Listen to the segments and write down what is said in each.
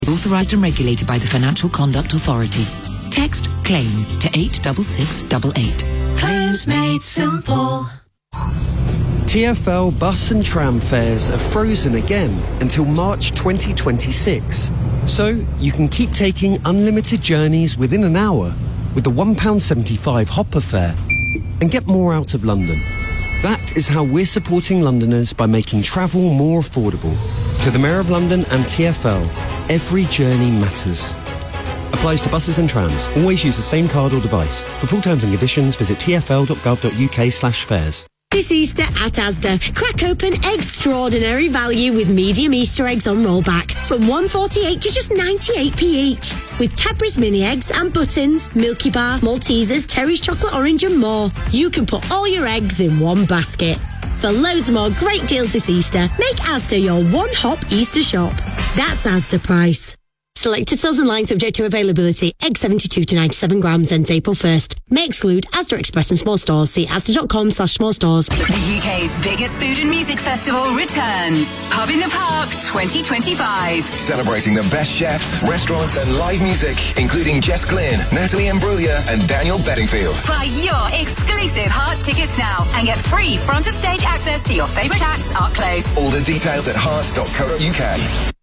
Authorised and regulated by the Financial Conduct Authority. Text CLAIM to 86688. Claims made simple. TfL bus and tram fares are frozen again until March 2026. So you can keep taking unlimited journeys within an hour with the £1.75 Hopper fare and get more out of London. That is how we're supporting Londoners by making travel more affordable. To the Mayor of London and TfL, every journey matters. Applies to buses and trams. Always use the same card or device. For full terms and conditions, visit tfl.gov.uk/fares. This Easter at Asda, crack open extraordinary value with medium Easter eggs on rollback from $1.48 to just 98p each. With Cadbury's mini eggs and buttons, Milky Bar, Maltesers, Terry's chocolate orange and more. You can put all your eggs in one basket. For loads more great deals this Easter, make Asda your one-hop Easter shop. That's Asda price. Selected stores and lines subject to availability. Egg 72 to 97 grams ends April 1st. May exclude Asda Express and small stores. See asda.com/small stores. The UK's biggest food and music festival returns. Pub in the Park 2025. Celebrating the best chefs, restaurants and live music, including Jess Glynn, Natalie Imbruglia and Daniel Bedingfield. Buy your exclusive Heart tickets now and get free front of stage access to your favourite acts up close. All the details at heart.co.uk.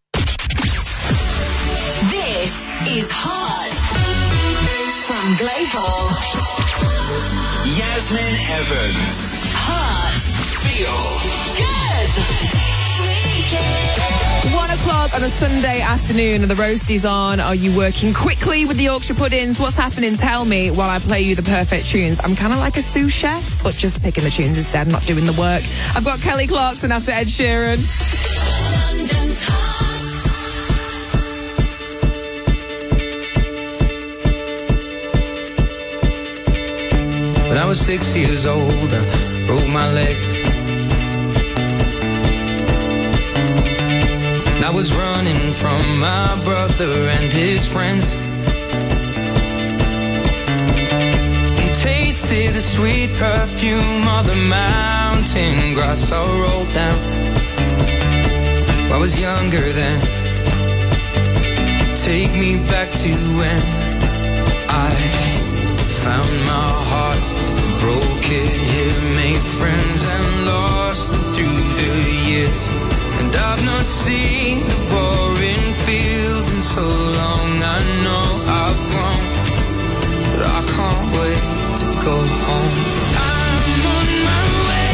This is Heart from Global. Yasmin Evans. Heart. Feel Good. 1 o'clock on a Sunday afternoon and the roasties on. Are you working quickly with the Yorkshire puddings? What's happening? Tell me while I play you the perfect tunes. I'm kind of like a sous chef, but just picking the tunes instead, not doing the work. I've got Kelly Clarkson after Ed Sheeran. London's Heart. When I was 6 years old, I broke my leg. And I was running from my brother and his friends. And tasted the sweet perfume of the mountain grass I rolled down. I was younger then. Take me back to when I found my heart, broke it here, made friends and lost them through the years. And I've not seen the boring fields in so long. I know I've grown, but I can't wait to go home. I'm on my way,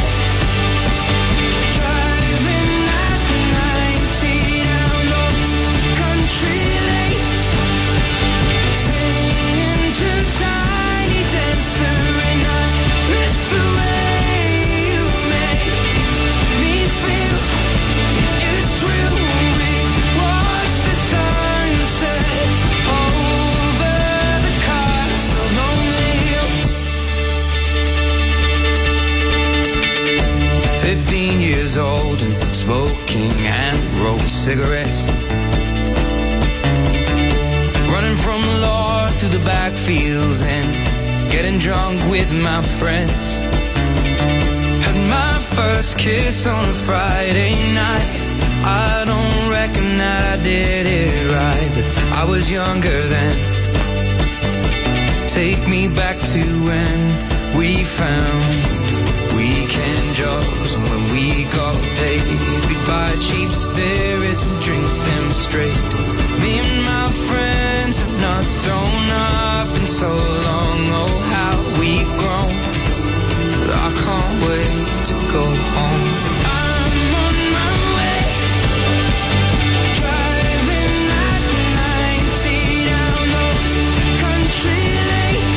driving at 90 down those country lanes, singing to Tiny Dancer, and I miss the way you make me feel. It's real when we watch the sunset over the castle on the hill. 15 years old and smoking and rolled cigarettes, running from the law through the backfields and getting drunk with my friends. Had my first kiss on a Friday night. I don't reckon that I did it right, but I was younger then. Take me back to when we found weekend jobs, and when we got paid, we'd buy cheap spirits and drink them straight. Me and my friends have not thrown up in so long. Oh, how we've grown, but I can't wait to go home. I'm on my way, driving at 90 down those country lanes,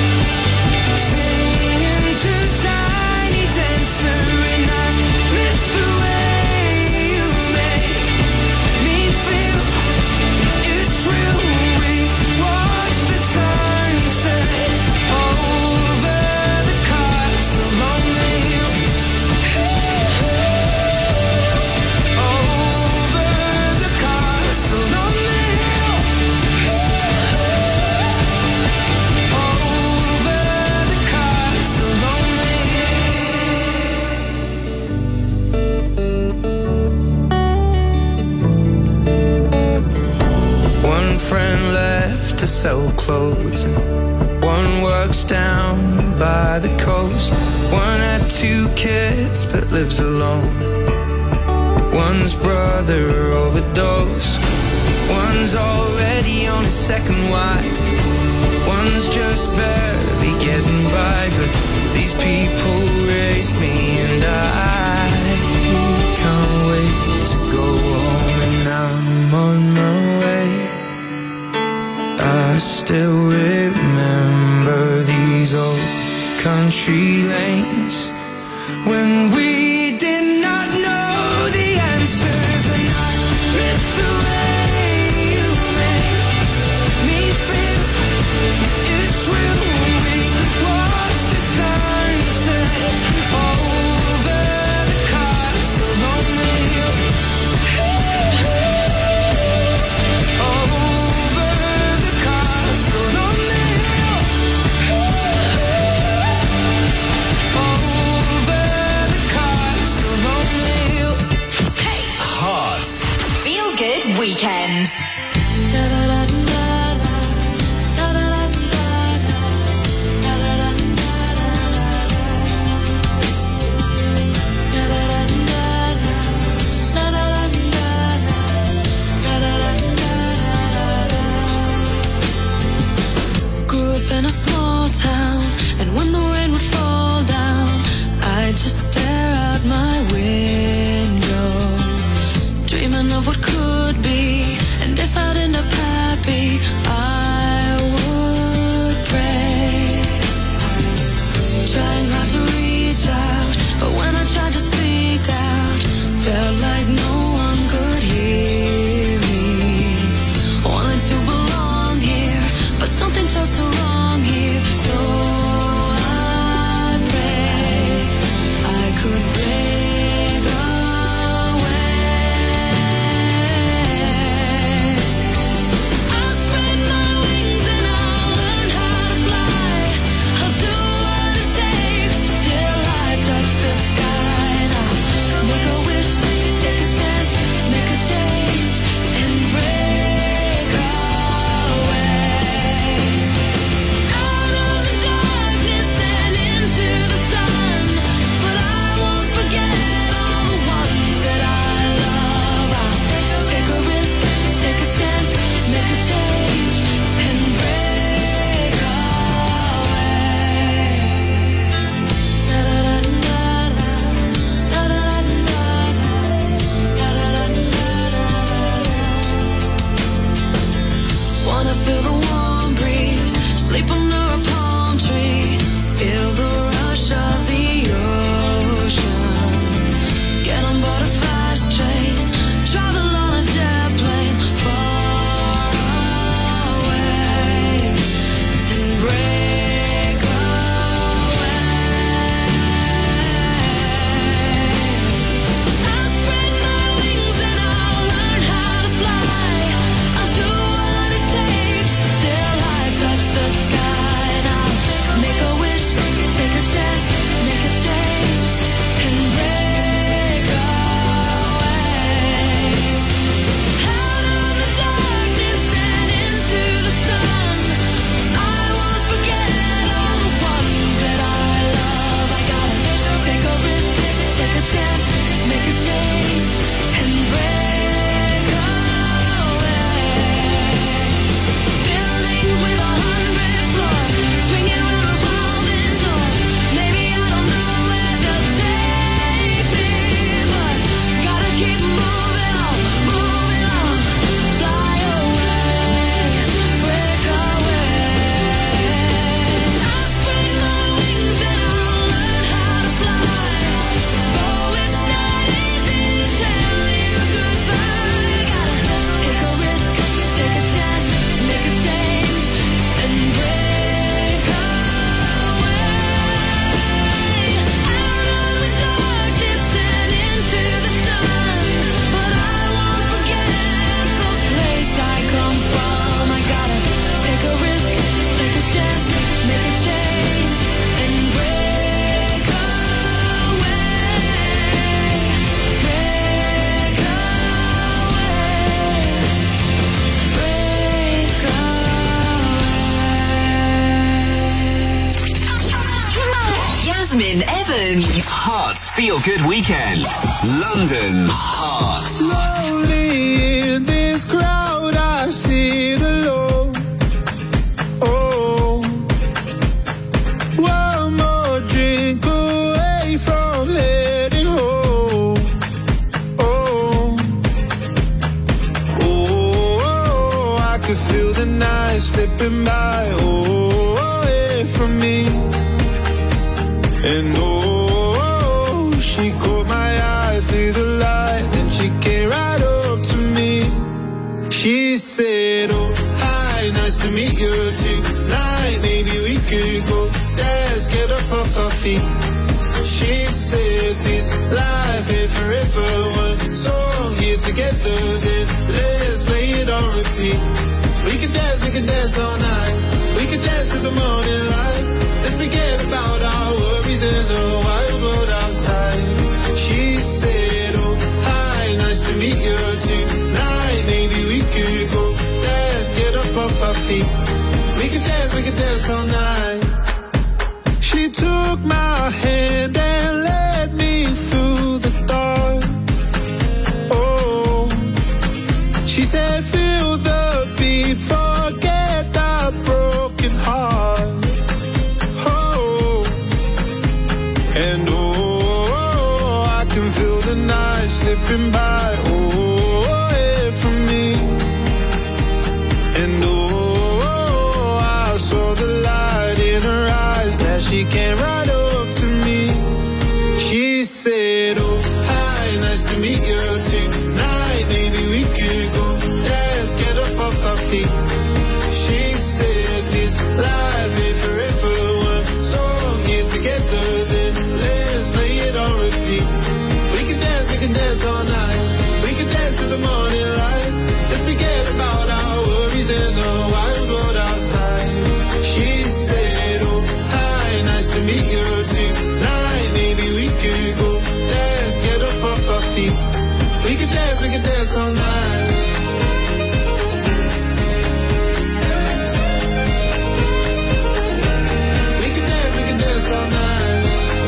singing to Tiny Dancer, and I miss the way you make me feel. One friend left to sell clothes, and one works down by the coast. One had 2 kids but lives alone. One's brother overdosed. One's already on his second wife. One's just barely getting by. But these people raised me, and I can't wait to go home. And I'm on my way. I still remember these old country lanes when we did not know the answers. And I miss the way you make me feel. It's real. We watched the sunset over the castle on the hill. Over the castle on the hill. Over the castle on the hill. Hey, Hearts. feel good weekends. Grew up in a small town, and when the rain would fall down, I'd just stare out my window, dreaming of what could be. And if I'd end up happy, I would pray, trying hard to reach out, but when I tried to speak out, felt like no one could hear me. Wanted to belong here, but something felt so wrong here. So I pray I could break away. I spread my London. Hearts Feel Good Weekend. London's Heart. Slowly in this crowd I sit alone. Oh, one more drink away from heading home. Oh, I could feel the night slipping by. Away from me. And she caught my eye through the light, then she came right up to me. She said, oh, hi, nice to meet you tonight. Maybe we could go dance, get up off our feet. She said, this life ain't forever. One song here together, then let's play it on repeat. We could dance all night. We could dance till the morning light. Let's forget about our worries in the wild world outside. She said, oh, hi, nice to meet you tonight. Maybe we could go dance, get up off our feet. We could dance all night. She took my hand and led me through the dark. Oh, she said, feel the beat, forget that broken heart. And I can feel the night slipping by, away from me. And I saw the light in her eyes, glad she came right up to me. She said, oh, hi, nice to meet you tonight. Maybe we could go dance, get up off our feet. She said, this life ain't forever. One song here together, then let's play it on repeat. We can dance all night. We can dance till the morning light. Let's forget about our worries in the wild world outside. She said, oh, hi, nice to meet you tonight. Maybe we could go dance, get up off our feet. We can dance all night. All night.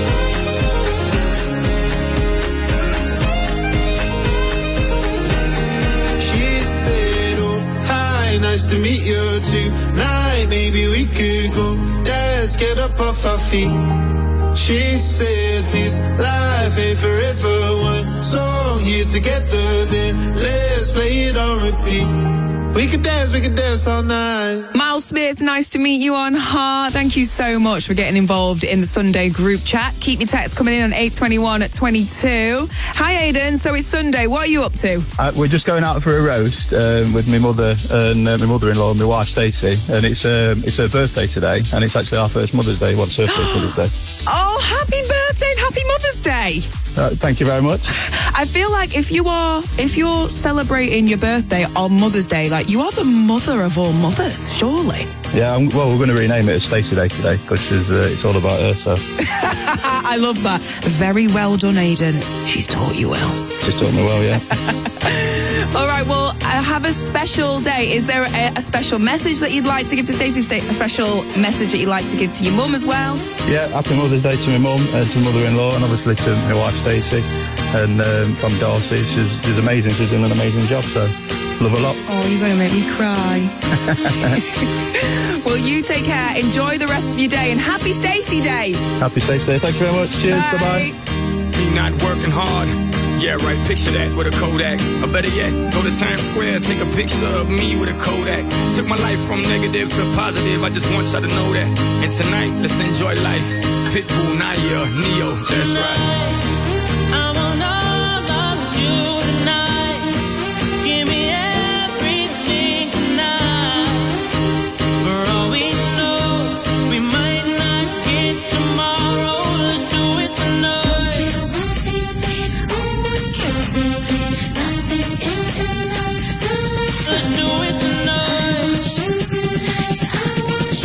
She said, oh, hi, nice to meet you tonight. Maybe we could go dance, get up off our feet. She said, this life ain't forever. One song here together, then let's play it on repeat. We could dance all night. Miles Smith, nice to meet you on Heart. Thank you so much for getting involved in the Sunday group chat. Keep your texts coming in on 821 at 22. Hi, Aidan. So it's Sunday. What are you up to? We're just going out for a roast with my mother and my mother-in-law and my wife, Stacey. And it's her birthday today. And it's actually our first Mother's Day. What's her first Mother's Day? Oh, happy birthday and happy Mother's Day. Thank you very much. I feel like if you're celebrating your birthday on Mother's Day, like you are the mother of all mothers, surely. Yeah, well, we're going to rename it as Stacey Day today because it's all about her. So I love that. Very well done, Aidan. She's taught you well. She's taught me well, yeah. All right, well, I have a special day. Is there a special message that you'd like to give to Stacey? A special message that you'd like to give to your mum as well? Yeah, happy Mother's Day to my mum and to mother-in-law and obviously to my wife Stacey and from Darcy. She's amazing. She's doing an amazing job, so love her a lot. Oh, you're going to make me cry. Well, you take care. Enjoy the rest of your day and happy Stacey Day. Happy Stacey Day. Thank you very much. Cheers. Bye. Bye-bye. Me not working hard. Yeah, right, picture that with a Kodak. Or better yet, go to Times Square, take a picture of me with a Kodak. Took my life from negative to positive, I just want y'all to know that. And tonight, let's enjoy life. Pitbull, Naya, Neo, that's right. I want all of you tonight. Give me everything tonight. For all we know, we might not get tomorrow. Let's do it tonight.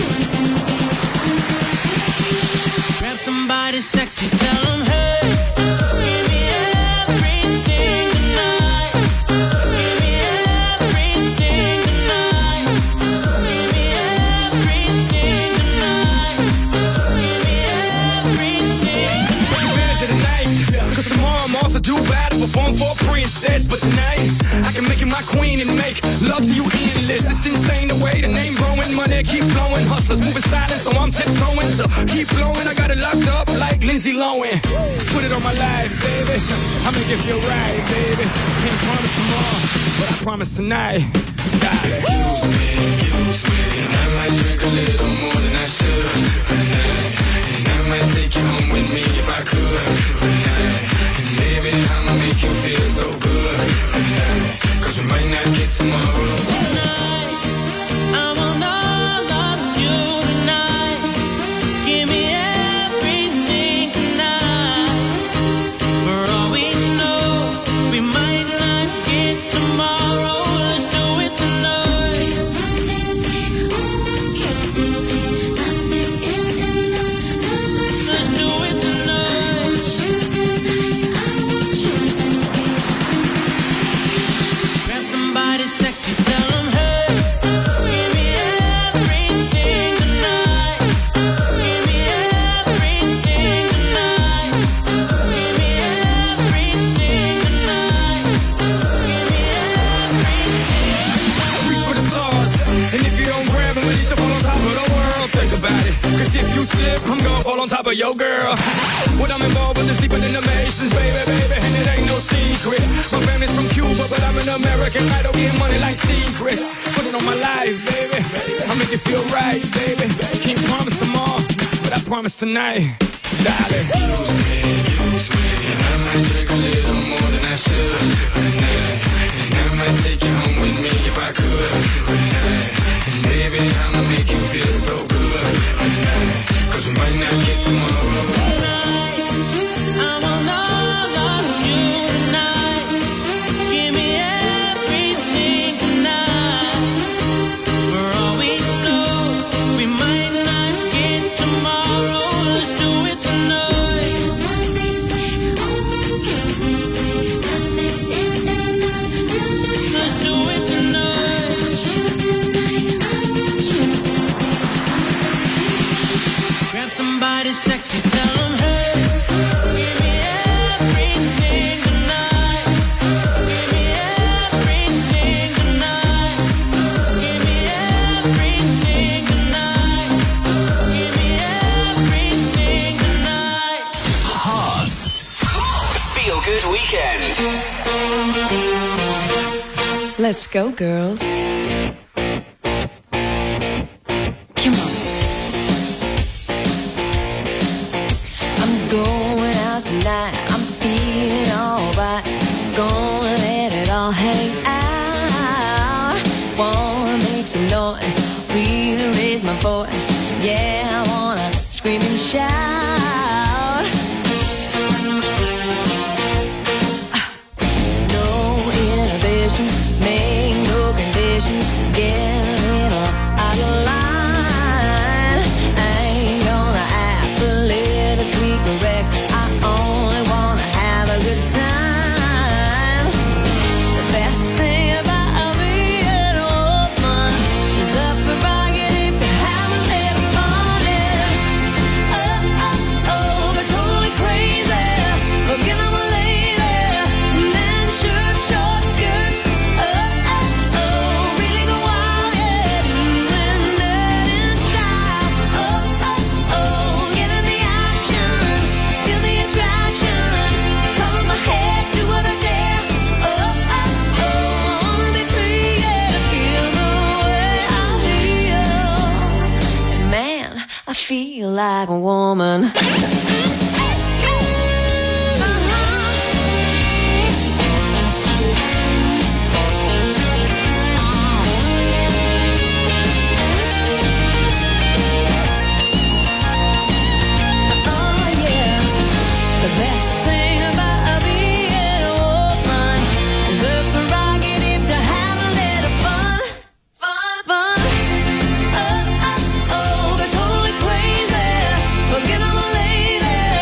Somebody sexy, tell them hey. list. It's insane the way the name growing, money keep flowing. Hustlers moving silent, so I'm tiptoeing. So keep blowing, I got it locked up like Lindsay Lohan. Put it on my life, baby. I make it feel right, baby. Can't promise tomorrow, but I promise tonight. Excuse me, and I might drink a little more than I should tonight. And I might take you home with me if I could tonight. And baby, I'ma make you feel so good tonight. Cause we might not get tomorrow. Tonight, I want all of you tonight. Give me everything tonight. For all we know, we might not get tomorrow. Let's do it tonight. Let's do it tonight. Grab somebody sexy, tell them, hey, give me everything tonight. Give me everything tonight. Give me everything tonight. Give me everything. Reach for the stars, and if you don't grab them, at least you fall on top of the world. Think about it, cause if you slip, I'm gonna fall on top of your girl. What I'm involved with is deeper than the Masons, baby, and it ain't no secret. My family's from Cuba, but I'm an American idol, getting money like secrets. Put it on my life, baby, I make it feel right, baby. Can't promise tomorrow, but I promise tonight, darling. Excuse me, and I might drink a little more than I should tonight. And I might take you home with me if I could tonight. And baby, I'ma make you feel so good tonight. Cause we might not get tomorrow. Tonight, I want all of you tonight. Give me everything tonight. For all we know, we might not get tomorrow. Let's do it tonight. Let's do it tonight. Grab somebody sexy, tell them, hey, give me everything tonight. Give me everything tonight. Give me everything tonight. Give me everything tonight. Hearts. Feel Good Weekend. Let's go, girls. Come on. I'm going out tonight. I'm feeling alright. Gonna let it all hang out. Wanna make some noise, really raise my voice. Yeah, I wanna scream and shout. No inhibitions, make no conditions. Get a little out of line. I ain't gonna act politically correct. I only wanna have a good time. The best thing about being a woman is the prerogative to have a little fun. Yeah. Oh, oh, oh, they're totally crazy. Forget I'm a lady. Men, shirt, short skirts. Oh, oh, oh, really go wild, yeah. Doing that in style. Oh, oh, oh, get in the action. Feel the attraction. Color my head, do what I dare. Oh, oh, oh, I wanna be free, yeah. Feel the way I feel. And man, I feel like a woman. Oh yeah, the best thing about being a woman is the prerogative to have a little fun, fun, fun. Oh, oh, oh, they're totally crazy. Forget I'm a lady.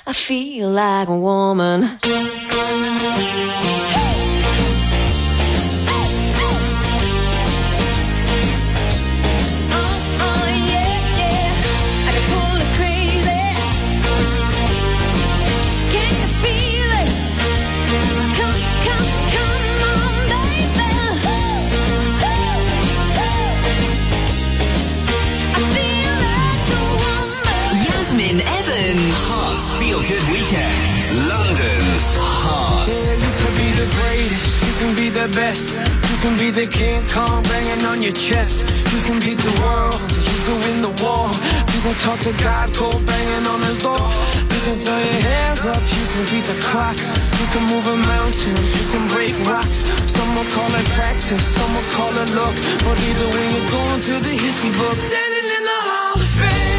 I feel like a woman. Hearts Feel Good Weekend. London's Heart. Yeah, you can be the greatest, you can be the best, you can be the King Kong banging on your chest. You can beat the world, you can win the war. You can talk to God, go banging on his door. You can throw your hands up, you can beat the clock. You can move a mountain, you can break rocks. Some will call it practice, some will call it luck. But either way, you're going to the history book. Standing in the Hall of Fame.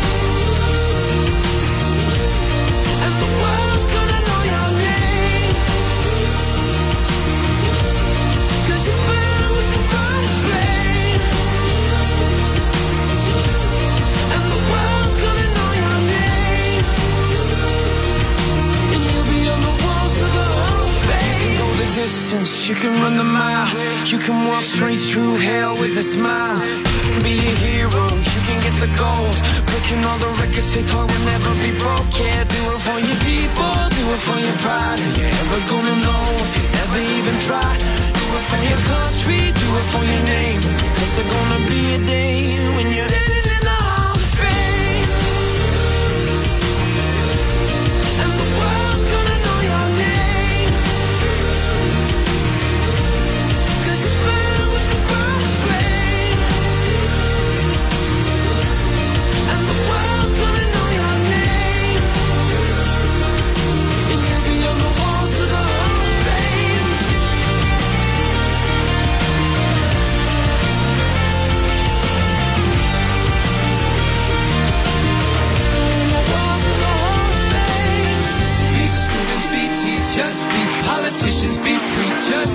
Distance, you can run the mile, you can walk straight through hell with a smile. You can be a hero, you can get the gold, breaking all the records they thought would never be broke. Yeah, do it for your people, do it for your pride. Are you ever gonna know if you never even try? Do it for your country, do it for your name, because there's gonna be a day when you're standing in the Hall of Fame, and the world's gonna know your name. Just be politicians, be preachers,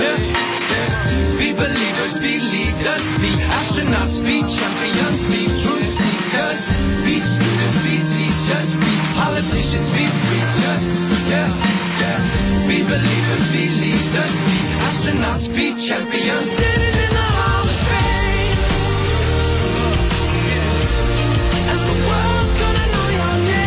be believers, be leaders, be astronauts, be champions, be truth seekers, be students, be teachers, be politicians, be preachers, be believers, be leaders, be astronauts, be champions, standing in the Hall of Fame, and the world's gonna know your name.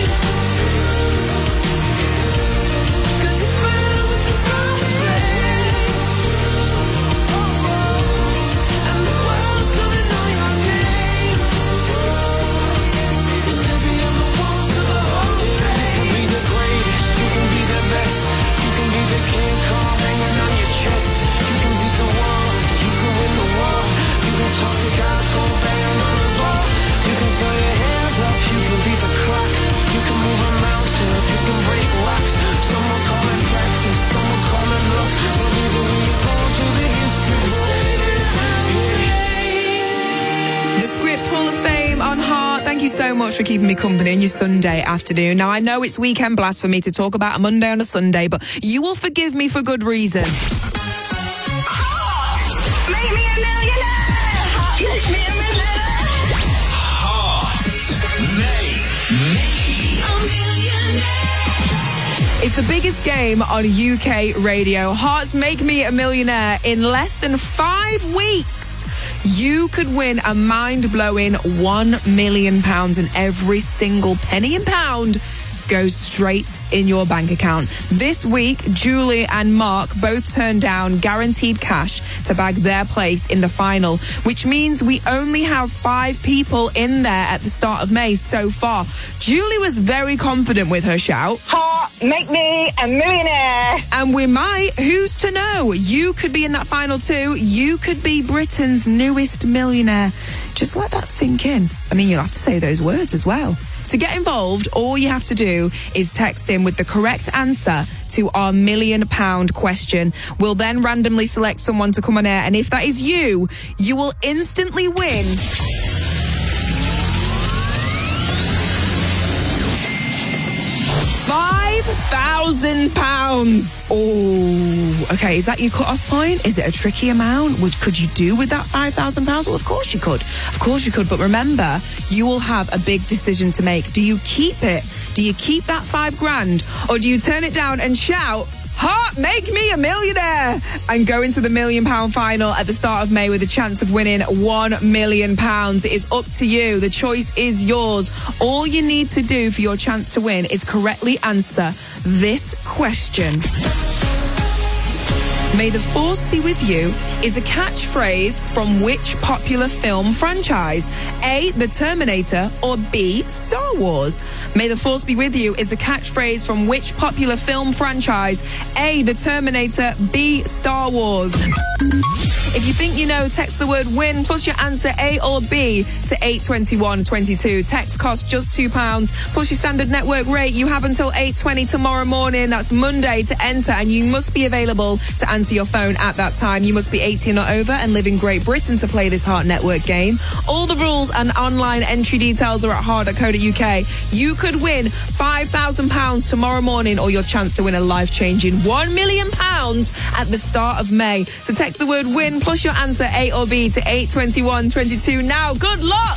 So much for keeping me company on your Sunday afternoon. Now, I know it's weekend blast for me to talk about a Monday on a Sunday, but you will forgive me for good reason. Make me a millionaire. Make me a millionaire. Heart Make Me a Millionaire. It's the biggest game on UK radio. Hearts Make Me a Millionaire. In less than 5 weeks, you could win a mind-blowing £1 million, and every single penny and pound goes straight in your bank account. This week, Julie and Mark both turned down guaranteed cash to bag their place in the final, which means we only have 5 people in there at the start of May so far. Julie was very confident with her shout. Heart, make me a millionaire. And we might. Who's to know? You could be in that final too. You could be Britain's newest millionaire. Just let that sink in. I mean, you'll have to say those words as well. To get involved, all you have to do is text in with the correct answer to our £1 million question. We'll then randomly select someone to come on air, and if that is you, you will instantly win £5 £5,000. Oh, okay. Is that your cut-off point? Is it a tricky amount? Could you do with that £5,000? Well, of course you could. Of course you could. But remember, you will have a big decision to make. Do you keep it? Do you keep that £5,000? Or do you turn it down and shout, "Heart, make me a millionaire," and go into the £1 million final at the start of May with a chance of winning £1 million? It is up to you. The choice is yours. All you need to do for your chance to win is correctly answer this question. May the force be with you is a catchphrase from which popular film franchise? A, The Terminator, or B, Star Wars? May the force be with you is a catchphrase from which popular film franchise? A, The Terminator, B, Star Wars. If you think you know, text the word WIN plus your answer A or B to 82122. Text costs just £2 plus your standard network rate. You have until 8:20 tomorrow morning. That's Monday to enter, and you must be available to answer your phone at that time. You must be 18 or over and live in Great Britain to play this Heart Network game. All the rules and online entry details are at heart.co.uk. You could win £5,000 tomorrow morning, or your chance to win a life-changing £1 million at the start of May. So text the word WIN plus your answer A or B to 82122 now. Good luck!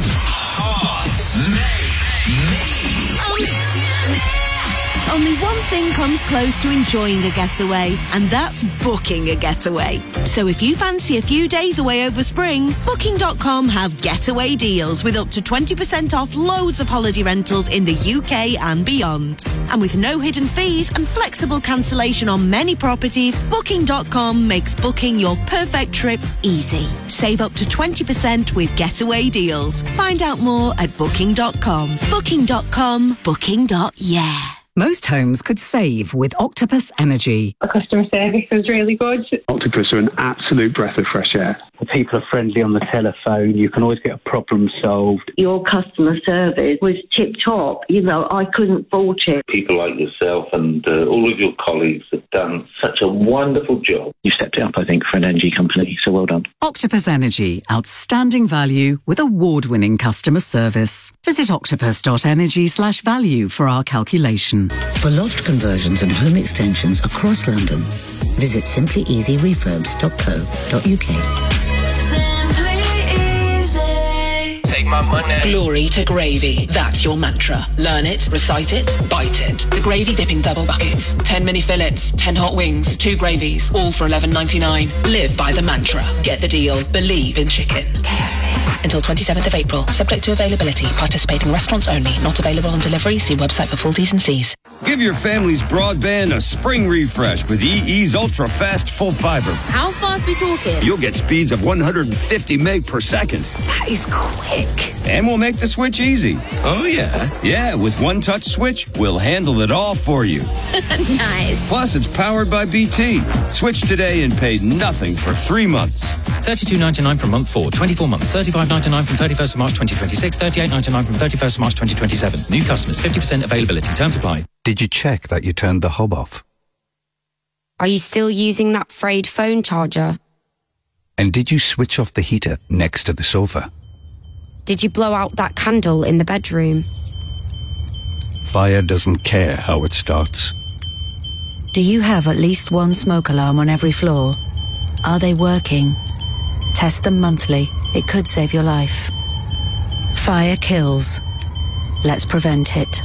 Only one thing comes close to enjoying a getaway, and that's booking a getaway. So if you fancy a few days away over spring, Booking.com have getaway deals with up to 20% off loads of holiday rentals in the UK and beyond. And with no hidden fees and flexible cancellation on many properties, Booking.com makes booking your perfect trip easy. Save up to 20% with getaway deals. Find out more at Booking.com. Booking.com, booking.yeah. Most homes could save with Octopus Energy. The customer service was really good. Octopus are an absolute breath of fresh air. The people are friendly on the telephone. You can always get a problem solved. Your customer service was tip-top. You know, I couldn't fault it. People like yourself and all of your colleagues have done such a wonderful job. You stepped it up, I think, for an energy company, so well done. Octopus Energy. Outstanding value with award-winning customer service. Visit octopus.energy/value for our calculation. For loft conversions and home extensions across London, visit simplyeasyrefurbs.co.uk. Take my money. Glory to gravy. That's your mantra. Learn it, recite it, bite it. The gravy dipping double buckets. 10 mini fillets, 10 hot wings, 2 gravies, all for $11.99. Live by the mantra. Get the deal. Believe in chicken. KFC. Until 27th of April. Subject to availability. Participating restaurants only. Not available on delivery. See website for full T's and C's. Give your family's broadband a spring refresh with EE's Ultra Fast Full Fiber. How fast we talking? You'll get speeds of 150 meg per second. That is quick. And we'll make the switch easy. Oh, yeah? Yeah, with one touch switch, we'll handle it all for you. Nice. Plus, it's powered by BT. Switch today and pay nothing for 3 months. $32.99 from month 4, 24 months, $35.99 from 31st of March 2026, $38.99 from 31st of March 2027. New customers, 50% availability. Terms apply. Did you check that you turned the hob off? Are you still using that frayed phone charger? And did you switch off the heater next to the sofa? Did you blow out that candle in the bedroom? Fire doesn't care how it starts. Do you have at least one smoke alarm on every floor? Are they working? Test them monthly. It could save your life. Fire kills. Let's prevent it.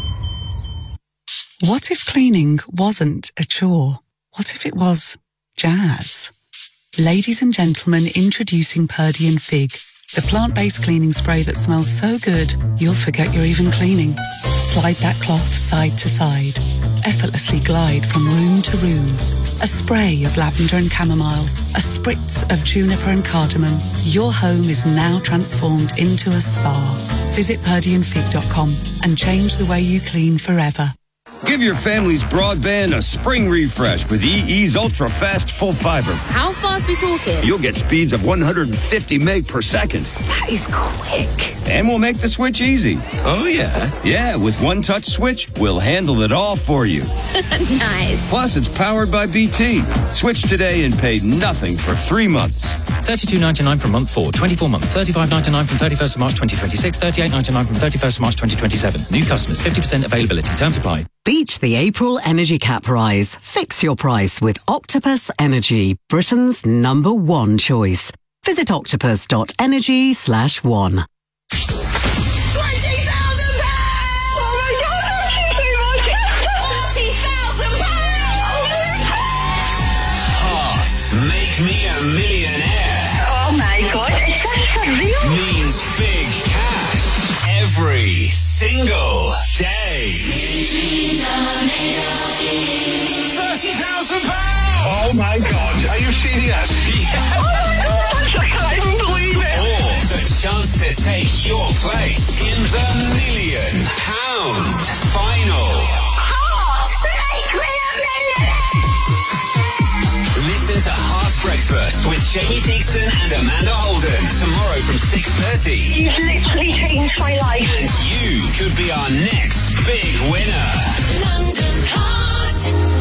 What if cleaning wasn't a chore? What if it was jazz? Ladies and gentlemen, introducing Purdy and Fig, the plant-based cleaning spray that smells so good, you'll forget you're even cleaning. Slide that cloth side to side. Effortlessly glide from room to room. A spray of lavender and chamomile. A spritz of juniper and cardamom. Your home is now transformed into a spa. Visit purdyandfig.com and change the way you clean forever. Give your family's broadband a spring refresh with EE's Ultra Fast Full Fiber. How fast we talking? You'll get speeds of 150 meg per second. That is quick. And we'll make the switch easy. Oh, yeah? Yeah, with one touch switch, we'll handle it all for you. Nice. Plus, it's powered by BT. Switch today and pay nothing for 3 months. $32.99 from month 4, 24 months, $35.99 from 31st of March 2026, $38.99 from 31st of March 2027. New customers, 50% availability. Terms apply. Beat the April energy cap rise. Fix your price with Octopus Energy, Britain's #1 choice. Visit octopus.energy/1. Make me a millionaire. Oh my God, is that surreal? Means big cash every single day. £30,000. Oh my God, are you serious? Yeah. Oh my God, I can't even believe it. Or the chance to take your place in the £1 million final. Heart, make me a millionaire. Listen to Heart Breakfast with Jamie Theakston and Amanda Holden tomorrow from 6:30. You've literally changed my life. And you could be our next big winner. London's Heart.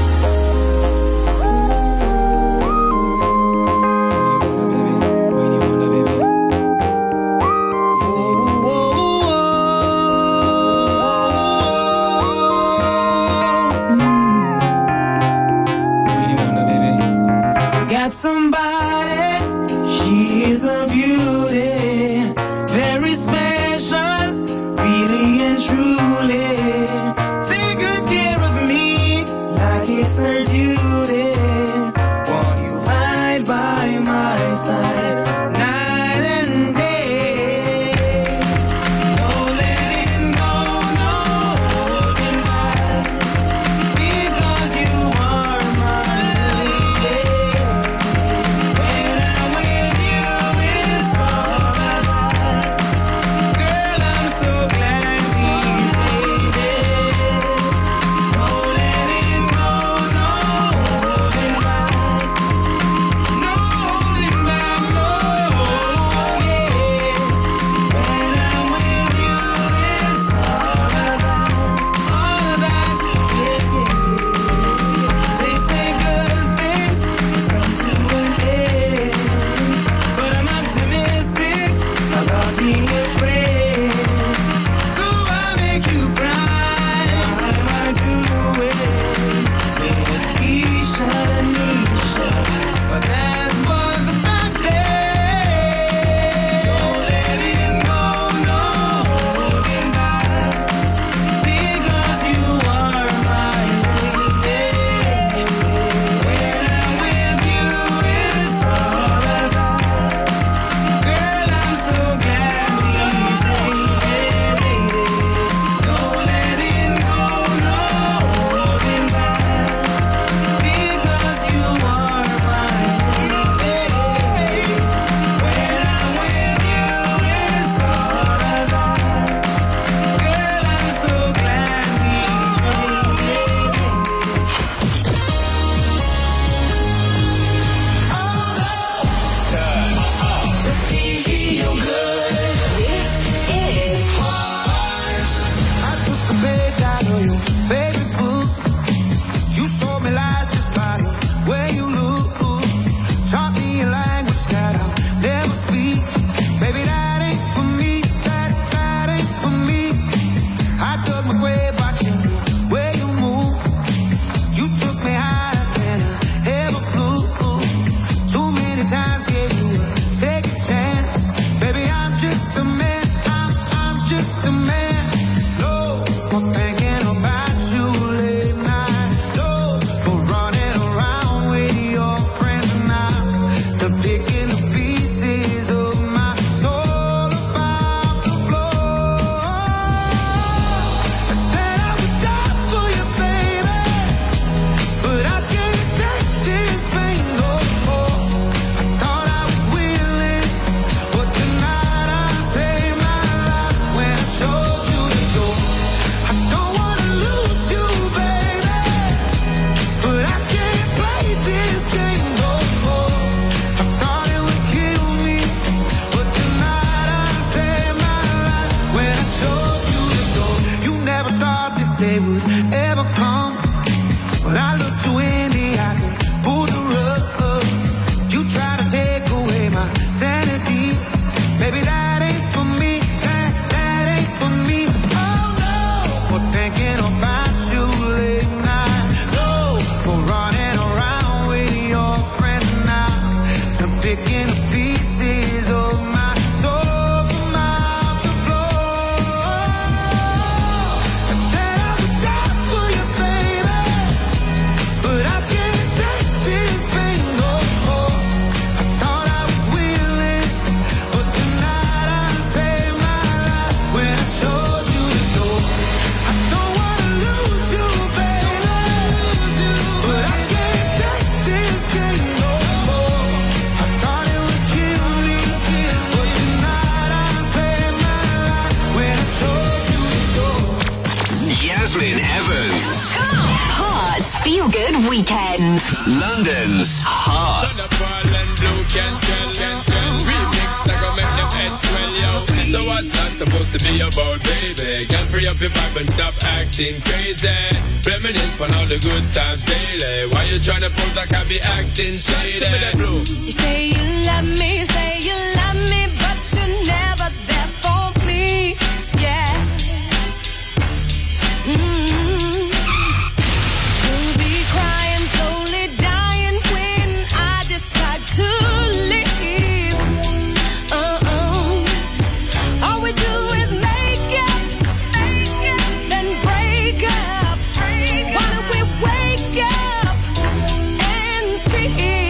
Got somebody, she is a beauty, very special, really and truly. Take good care of me, like it's her duty. Won't you ride by my side, night and day? No letting go, no holding back, because you are my lady. When I'm with you, it's all I want. Girl, I'm so glad we made it. No letting go, no holding back. No holding back, no, yeah. When I'm with you, it's all I want. All of that, yeah. They say good things must come to an end, but I'm optimistic about being your friend. Do I make you cry? All I do is Keisha, Nisha, but that was back then. Don't let it go, no holding back, because you are my lady. When I'm with you, it's all about. Girl, I'm so glad we made it. Don't let it go, no holding back, because you are my lady. When I'm with you, it's all about. Girl, I'm so glad we made it. Turn up. Feel good. This is Heart. I took a page out of your favorite book. You sold me lies just by the way you look. Taught me a language that I'll never speak. Baby, that ain't for me. That ain't for me. I dug my grave watching the way you move. You took me higher than I ever flew. Too many times gave you a second chance. Baby, I'm just a man. I'm just a man. No more thinking about you late night. No more running around with your friends and I'm picking the pieces of my soul about the floor. I said I would die for you, baby, but I can't take this pain no more. I thought I was willing, but tonight I saved my life when I showed you the door. I don't wanna lose you, baby, but I can't play this game no more. I thought it would kill me, but tonight I saved my life when I showed you the door. You never thought this day would ever come, but I looked you in the eyes and pulled the rug. You try to take away my sanity. Baby, that ain't for me. That ain't for me. Oh no, we're thinking about you Jasmine Evans. Heart's Feel Good Weekend. London's Heart. So what's that supposed to be about, baby? Girl, free up your vibe and stop acting crazy. Reminisce on all the good times daily. Why you tryna pose like I be acting shady? You say you love me, but you're never there for me. Yeah. You'll be crying, slowly dying when I decide to leave. All we do is make up, then break up. Why don't we wake up and see?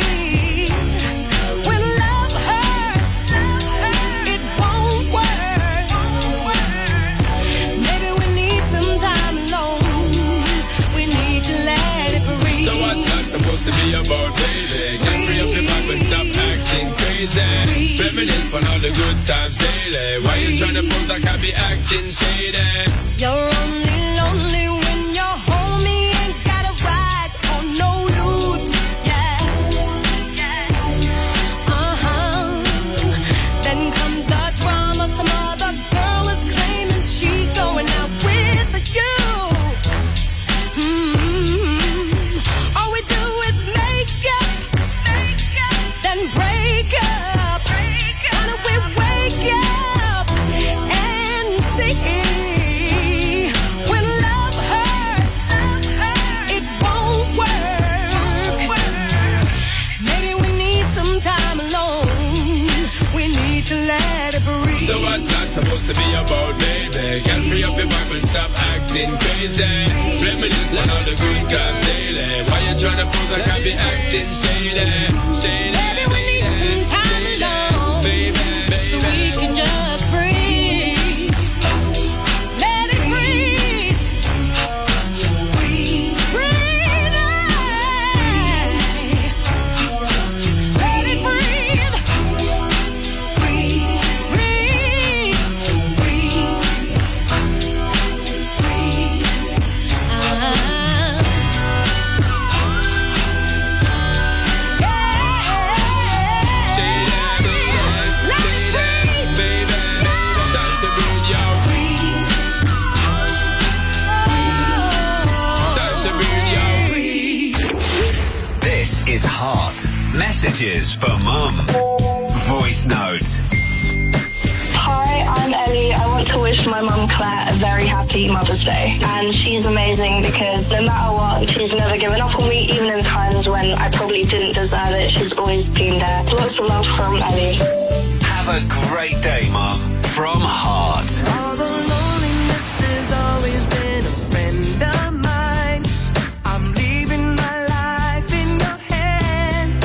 When love hurts, it won't work. Maybe we need some time alone. We need to let it breathe. So what's that supposed to be about, baby? Get free up your vibe and stop acting crazy. Reminisce on all the good times daily. Why you tryna pose like I be acting shady? You're only lonely when you're home. You ain't got a ride or no loot. Yeah. Then comes the drama. Some other girl is claiming she's going out with you. All we do is make up, then break up. Why don't we wake up and see? When love hurts, it won't work. Maybe we need some time alone. We need to let it breathe. So what's that supposed to be about, baby? Get free up your vibe and stop acting crazy. Reminisce on all the good times daily. Why you tryna pose like I be acting shady? Shady. Maybe we need some time alone, so we can just breathe. Let it breathe. Breathe out. Let it breathe. Breathe. This is Heart. Messages for Mum. Voice note. Hi, I'm Ellie. I want to wish my mum Claire a very happy Mother's Day. And she's amazing because no matter what, she's never given up on me, even in times when I probably didn't deserve it. She's always been there. Lots of love from Ellie. Have a great day, Mum. From Heart. Although loneliness has always been a friend of mine, I'm leaving my life in your hands.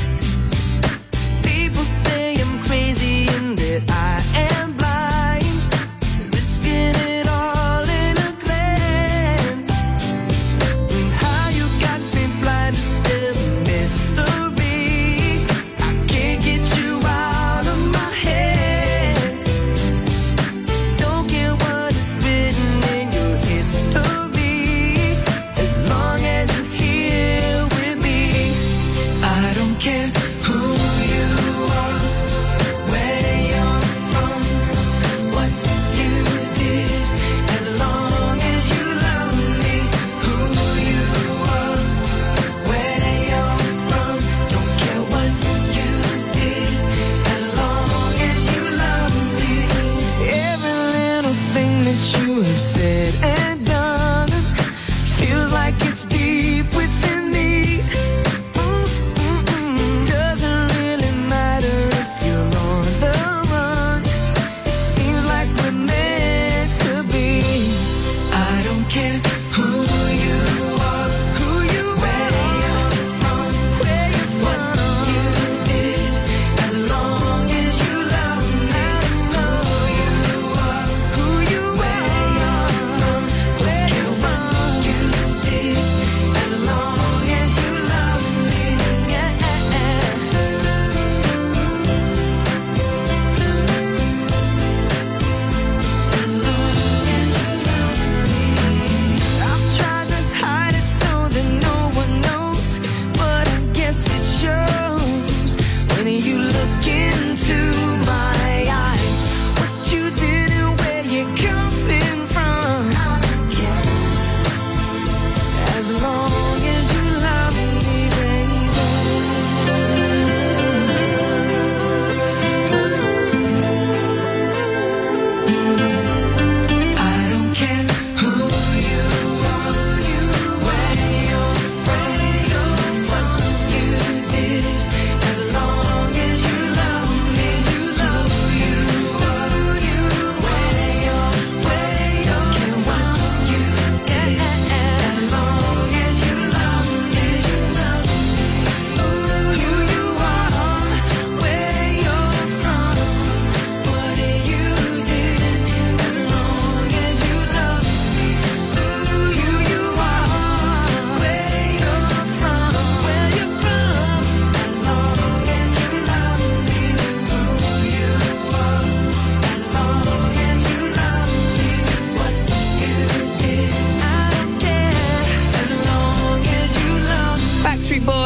People say I'm crazy and that I am blind, risking it all in a glance. And how you got me blind is still a mystery. I can't get you out of my head. Don't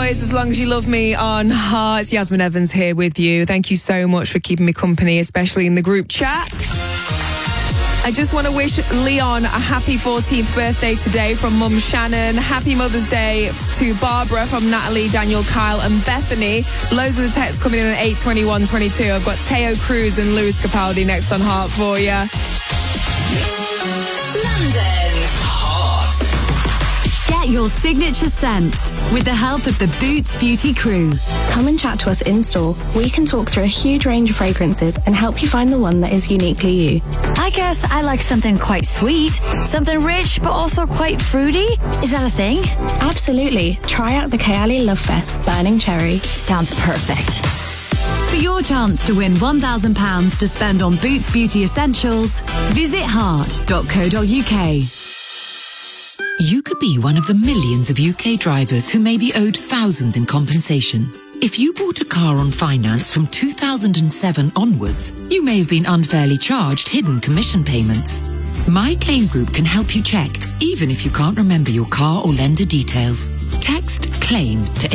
always, as long as you love me on Hearts. Yasmin Evans here with you. Thank you so much for keeping me company, especially in the group chat. I just want to wish Leon a happy 14th birthday today from Mum Shannon. Happy Mother's Day to Barbara from Natalie, Daniel, Kyle and Bethany. Loads of the texts coming in at 8:21:22. I've got Teo Cruz and Lewis Capaldi next on Heart for you. London's Heart. Get your signature scent with the help of the Boots Beauty crew. Come and chat to us in store. We can talk through a huge range of fragrances and help you find the one that is uniquely you. I guess I like something quite sweet, something rich but also quite fruity. Is that a thing? Absolutely. Try out the Kayali Love Fest Burning Cherry. Sounds perfect. For your chance to win £1,000 to spend on Boots Beauty Essentials, visit heart.co.uk. You could be one of the millions of UK drivers who may be owed thousands in compensation. If you bought a car on finance from 2007 onwards, you may have been unfairly charged hidden commission payments. My Claim Group can help you check, even if you can't remember your car or lender details. Text CLAIM to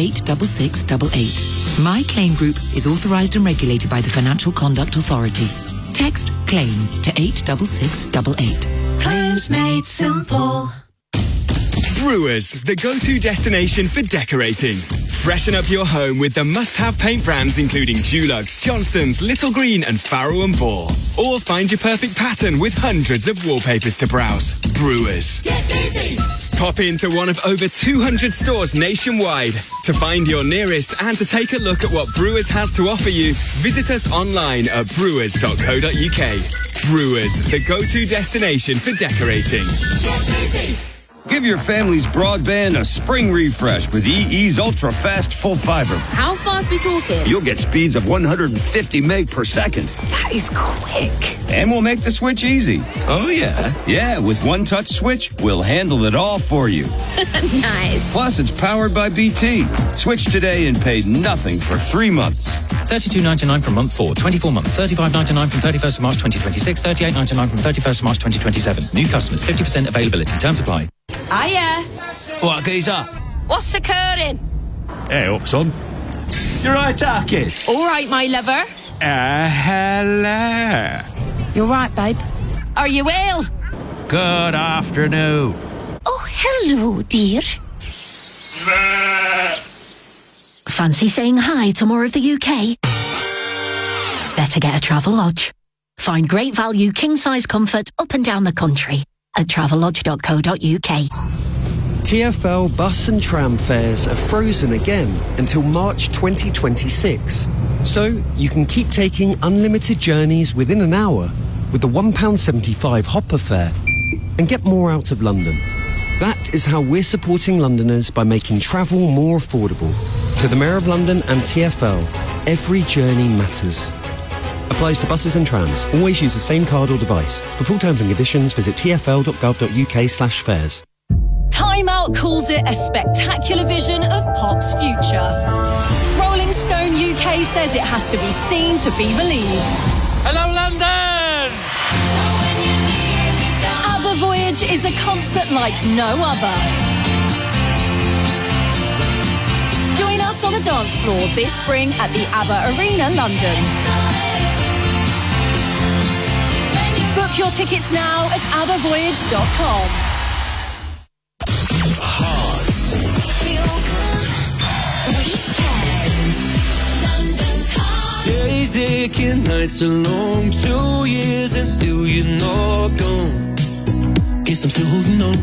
86688. My Claim Group is authorised and regulated by the Financial Conduct Authority. Text CLAIM to 86688. Claims made simple. Brewers, the go-to destination for decorating. Freshen up your home with the must-have paint brands including Dulux, Johnston's, Little Green and Farrow & Ball. Or find your perfect pattern with hundreds of wallpapers to browse. Brewers. Get busy. Pop into one of over 200 stores nationwide. To find your nearest and to take a look at what Brewers has to offer you, visit us online at brewers.co.uk. Brewers, the go-to destination for decorating. Get busy. Give your family's broadband a spring refresh with EE's ultra-fast full fiber. How fast we talking? You'll get speeds of 150 meg per second. That is quick. And we'll make the switch easy. Oh, yeah? Yeah, with one touch switch, we'll handle it all for you. Nice. Plus, it's powered by BT. Switch today and pay nothing for 3 months. $32.99 from month 4, 24 months, $35.99 from 31st of March 2026, $38.99 from 31st of March 2027. New customers, 50% availability. Terms apply. Hiya. What, geezer? What's occurring? Hey, up, son. You're right, Arky. All right, my lover. Hello. You're right, babe. Are you ill? Good afternoon. Oh, hello, dear. Fancy saying hi to more of the UK? Better get a Travelodge. Find great value king-size comfort up and down the country at travelodge.co.uk. TfL bus and tram fares are frozen again until March 2026. So you can keep taking unlimited journeys within an hour with the £1.75 Hopper fare and get more out of London. That is how we're supporting Londoners by making travel more affordable. To the Mayor of London and TfL, every journey matters. Applies to buses and trams. Always use the same card or device. For full terms and conditions, visit tfl.gov.uk/fares. Time Out calls it a spectacular vision of pop's future. Rolling Stone UK says it has to be seen to be believed. Hello, London! ABBA Voyage is a concert like no other. Join us on the dance floor this spring at the ABBA Arena, London. Book your tickets now at abbavoyage.com. Hearts. Feel good. Weekend. London's Heart. Days aching, nights are long, 2 years and still you're not gone. Guess I'm still holding on.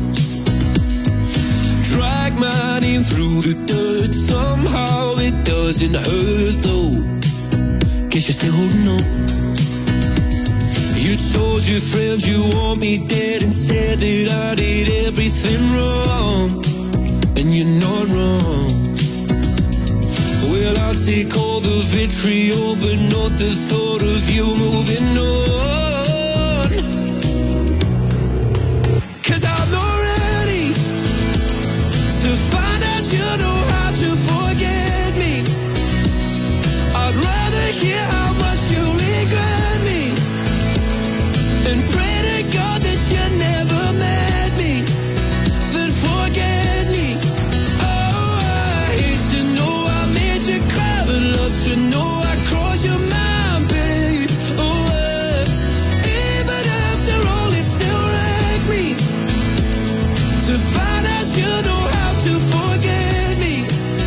Drag my name through the dirt, somehow it doesn't hurt though. Guess you're still holding on. You told your friends you want me dead and said that I did everything wrong. And you're not wrong. Well, I'll take all the vitriol, but not the thought of you moving on. 'Cause I'm not ready to find out you know how to forget me. I'd rather hear how much you regret me and pray to God that you never met me, then forget me. Oh, I hate to me. To find out you know how to forget me.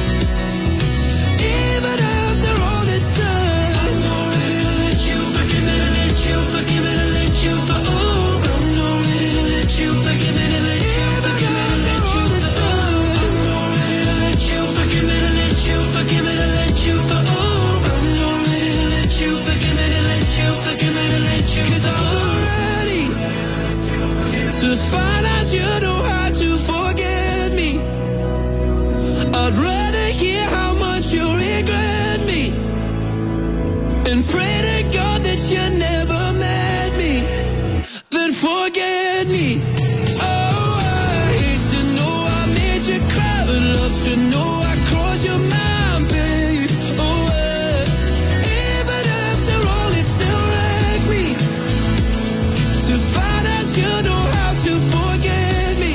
Even after all this time, I'm not ready to let you forgive me, to let you forgive me, to let you for. Oh, I'm not ready to let you forgive me, to let you forgive me, to let you for. I'm not ready to let you forgive me, to let you forgive me, to let you for. Oh, I'm not ready to let you forgive me, to let you forgive me, to let you. 'Cause I'm ready to find out you know how to forget me. I'd rather hear how much you regret me and pray to God that you never met me than forget me. Oh, I hate to know I made you cry, but love to know I crossed your mind, babe. Oh, even after all, it still wrecked me to find out you know how to forget me.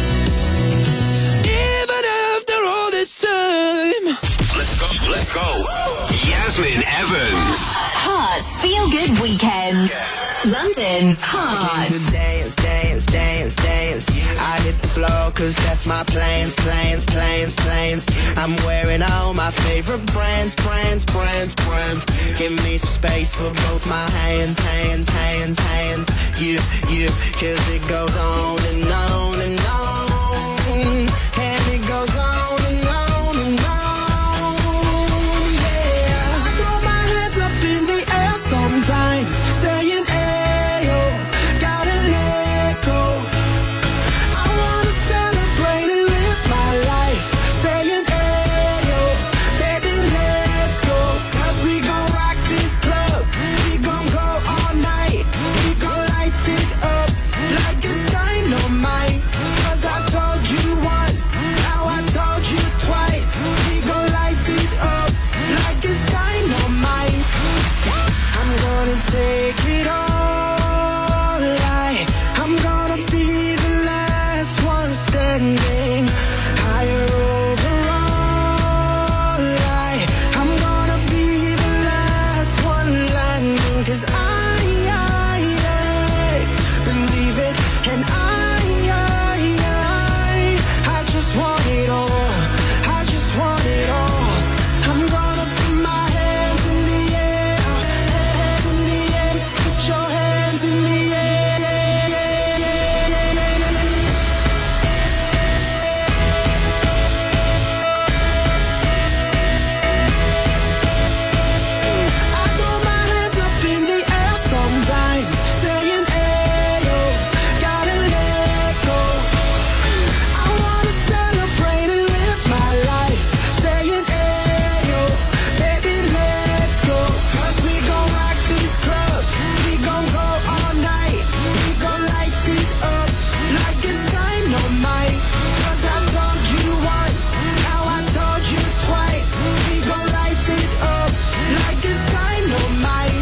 Even after all this time. Let's go. Yasmin Evans. Hearts Feel Good Weekend. London's Hearts. Dance, dance, dance, dance. I hit the floor 'cause that's my plans. I'm wearing all my favorite brands. Give me some space for both my hands. You, 'cause it goes on and on and on. And it goes on and on and on. Yeah, I throw my hands up in the air sometimes, saying, ayo, gotta let go. I wanna celebrate and live my life, saying, ayo, baby, let's go. 'Cause we gon' rock this club, we gon' go all night, we gon' light it up like it's dynamite. 'Cause I told you once, now I told you twice, we gon' light it up like it's dynamite. I'm gonna take it all, I'm gonna be the last one standing, higher overall, I'm gonna be the last one landing. 'Cause I believe it, and I just want it all, I just want it all. I'm gonna put my hands in the air, hands in the air, put your hands in the air. I throw my hands up in the air sometimes, saying, ayo, gotta let go. I wanna celebrate and live my life, saying, ayo, baby, let's go. 'Cause we gon' rock this club, we gon' go all night, we gon' light it up like it's dynamite. 'Cause I told you once, now I told you twice, we gon' light it up like it's dynamite.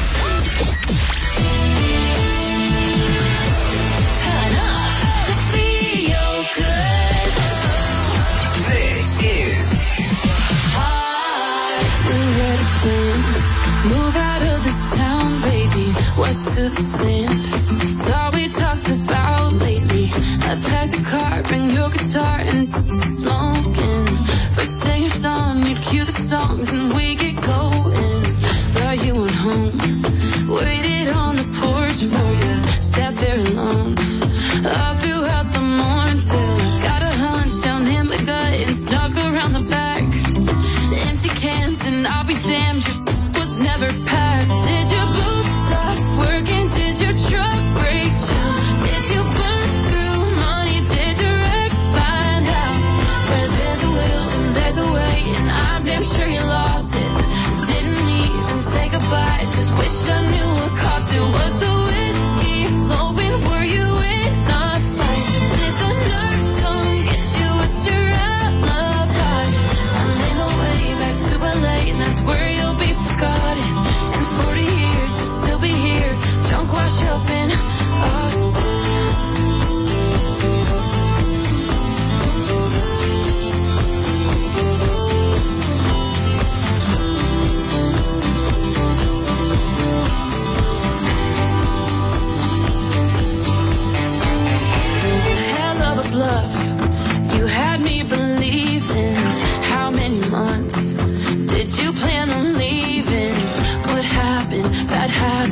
Turn up to feel good. This is Hearts. Move out of this town, baby, west to the sand. It's all we talked about lately. I packed the car, bring your guitar and smoking. First thing it's on, you'd cue the songs and we get going. But you went home, waited on the porch for you, sat there alone all throughout the morning till I got a hunch down in my gut and snuck around the back. Empty cans and I'll be damned, your was never packed. Did your boots stop working? Did your truck break down? Did you burn through money? Did your ex find out? Where there's a will and there's a way, and I'm damn sure you lost it. Didn't even say goodbye, just wish I knew what cost it. Was the whiskey flowing? Were you in a fight? Did the nurse come get you? What's your alibi? I made my way back to LA, and that's where you'll be forgotten. In 40 years, you'll still be here, drunk, washed up in Austin.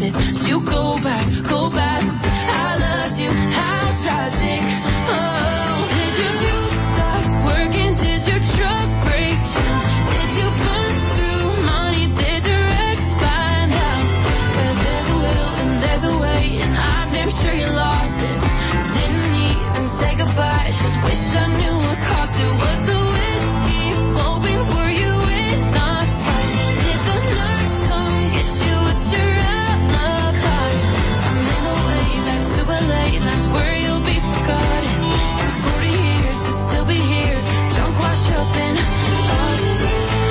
minutes. You go back. I loved you, how tragic. Oh, did your boots stop working? Did your truck break down? Did you burn through money? Did your ex find out? Where there's a will and there's a way, and I'm damn sure you lost it. Didn't even say goodbye, just wish I knew what cost it. Was the whiskey flowing? Were you in a fight? Did the nurse come get you? It's your alibi. I'm in a way that's super late, that's where you'll be forgotten. In 40 years you'll still be here, drunk, wash up in Boston.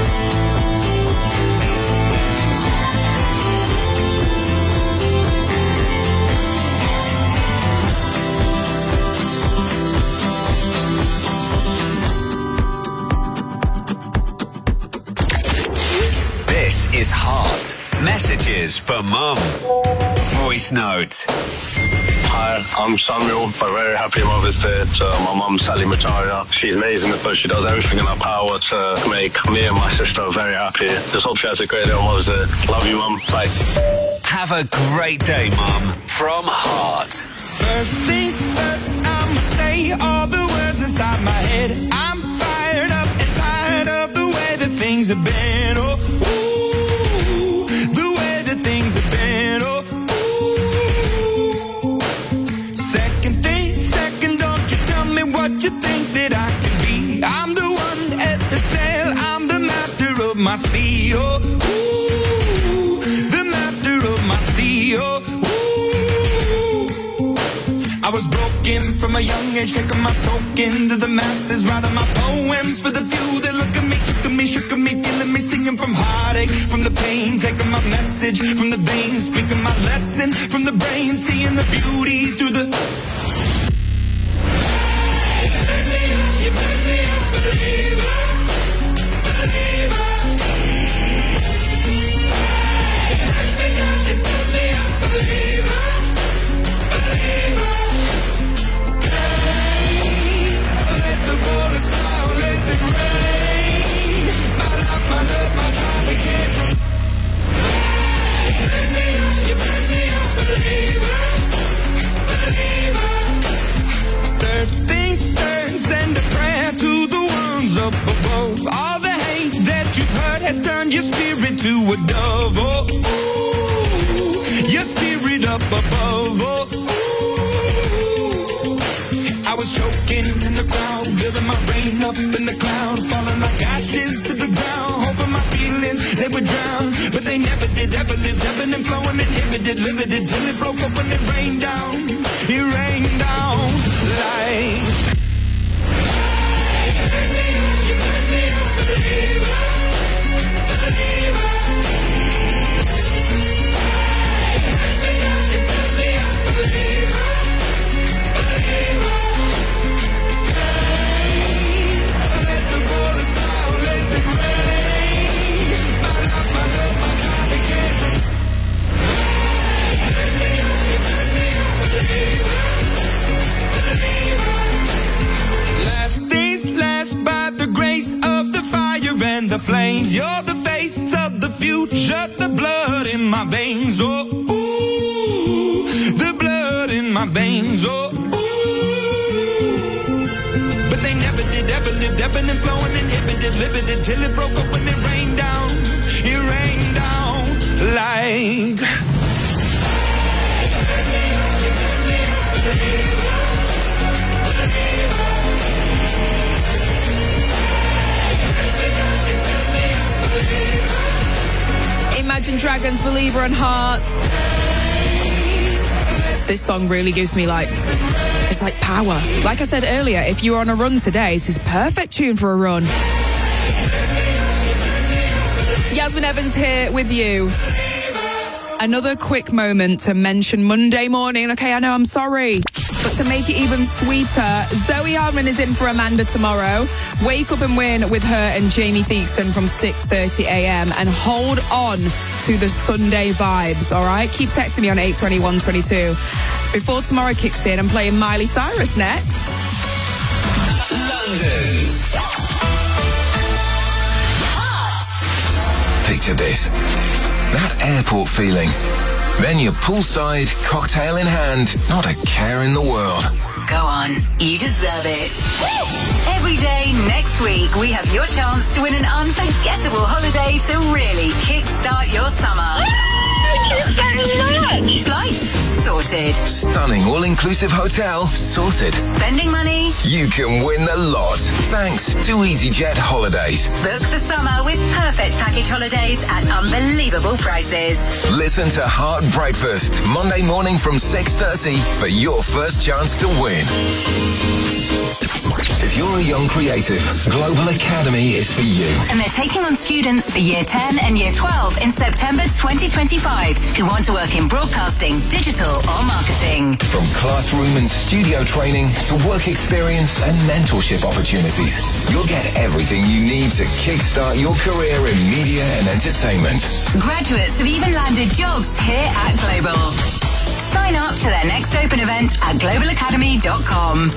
This is Heart. Messages for Mum. Voice note. Hi, I'm Samuel. I'm very happy Mother's Day to my mum, Sally Mataria. She's amazing because she does everything in her power to make me and my sister very happy. Just hope she has a great day on Mother's Day. Love you, Mum. Bye. Have a great day, Mum. From Heart. First things first, I'ma say all the words inside my head. I'm fired up and tired of the way that things have been. Oh, ooh, the way that things have been. Oh, ooh. Second thing, second, don't you tell me what you think that I can be. I'm the one at the sail, I'm the master of my sea. Oh, ooh, the master of my sea. Oh, I was broken from a young age, taking my soak into the masses, writing my poems for the few that look at me, took at me, shook at me, feeling me, singing from heartache, from the pain, taking my message from the veins, speaking my lesson from the brain, seeing the beauty through the... You made me a believer, believer. You made me a believer, believer. Third things third, send a prayer to the ones up above. All the hate that you've heard has turned your spirit to a dove. Oh, ooh, your spirit up above. Oh, ooh. I was choking in the crowd, building my rain up in the cloud, falling like ashes to the ground, hoping my feelings they would drown, but they never did. Ever lived, ebbing and flowing, inhibited, limited, till it broke up when it rained down. It rained down like. You made me a believer, believer. You made me a believer, believer. Let the bullets fly, let the rain. My love, my love, my God, it came from. You made me a believer, believer. Last days last by the grace of the fire and the flames. You're the face of the future, the blood in my veins. Oh, ooh, the blood in my veins. Oh, ooh. But they never did, ever lived, ebbing and flowing, inhibited, limited, till it broke up when it rained down. It rained down like. Imagine Dragons, Believer on Hearts. This song really gives me it's like power. Like I said earlier, if you're on a run today, this is a perfect tune for a run. It's Yasmin Evans here with you. Another quick moment to mention Monday morning. Okay, I know, I'm sorry. But to make it even sweeter, Zoe Harmon is in for Amanda tomorrow. Wake up and win with her and Jamie Theakston from 6:30 a.m. and hold on to the Sunday vibes, all right? Keep texting me on 82122. Before tomorrow kicks in, I'm playing Miley Cyrus next. London's Picture this. That airport feeling. Then you're poolside, cocktail in hand, not a care in the world. Go on, you deserve it. Every day next week, we have your chance to win an unforgettable holiday to really kickstart your summer. Thank you so much. Flights sorted. Stunning all-inclusive hotel sorted. Spending money. You can win the lot. Thanks to EasyJet Holidays. Book the summer with perfect package holidays at unbelievable prices. Listen to Heart Breakfast Monday morning from 6:30 for your first chance to win. If you're a young creative, Global Academy is for you. And they're taking on students for Year 10 and Year 12 in September 2025 who want to work in broadcasting, digital or marketing. From classroom and studio training to work experience and mentorship opportunities, you'll get everything you need to kickstart your career in media and entertainment. Graduates have even landed jobs here at Global. Sign up to their next open event at globalacademy.com.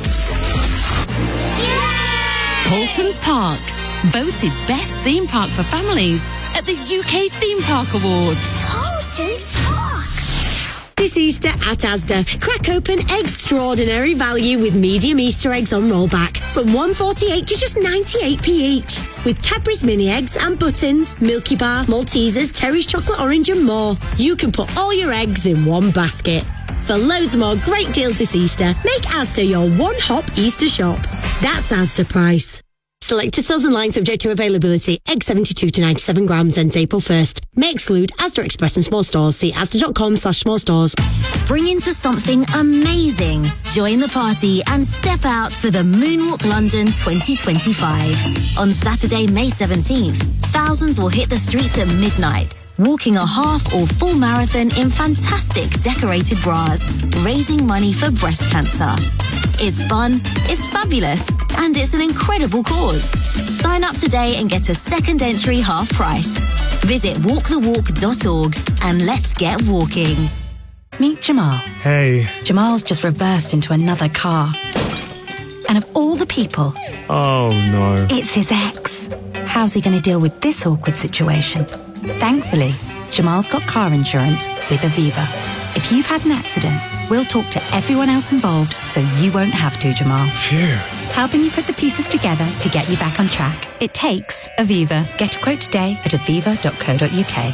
Paultons Park, voted best theme park for families at the UK Theme Park Awards. Paultons Park. This Easter at Asda, crack open extraordinary value with medium Easter eggs on rollback from $1.48 to just 98p each. With Cadbury's mini eggs and buttons, Milky Bar, Maltesers, Terry's chocolate orange and more. You can put all your eggs in one basket. For loads more great deals this Easter, make Asda your one-hop Easter shop. That's Asda price. Selected stores and lines subject to availability. Egg 72 to 97 grams ends April 1st. May exclude Asda Express and small stores. See asda.com/small stores. Spring into something amazing. Join the party and step out for the Moonwalk London 2025. On Saturday, May 17th, thousands will hit the streets at midnight, walking a half or full marathon in fantastic decorated bras, raising money for breast cancer. It's fun, it's fabulous, and it's an incredible cause. Sign up today and get a second entry half price. Visit walkthewalk.org and let's get walking. Meet Jamal. Hey. Jamal's just reversed into another car. And of all the people... Oh, no. It's his ex. How's he going to deal with this awkward situation? Thankfully, Jamal's got car insurance with Aviva. If you've had an accident, we'll talk to everyone else involved so you won't have to, Jamal. Phew. Helping you put the pieces together to get you back on track. It takes Aviva. Get a quote today at aviva.co.uk.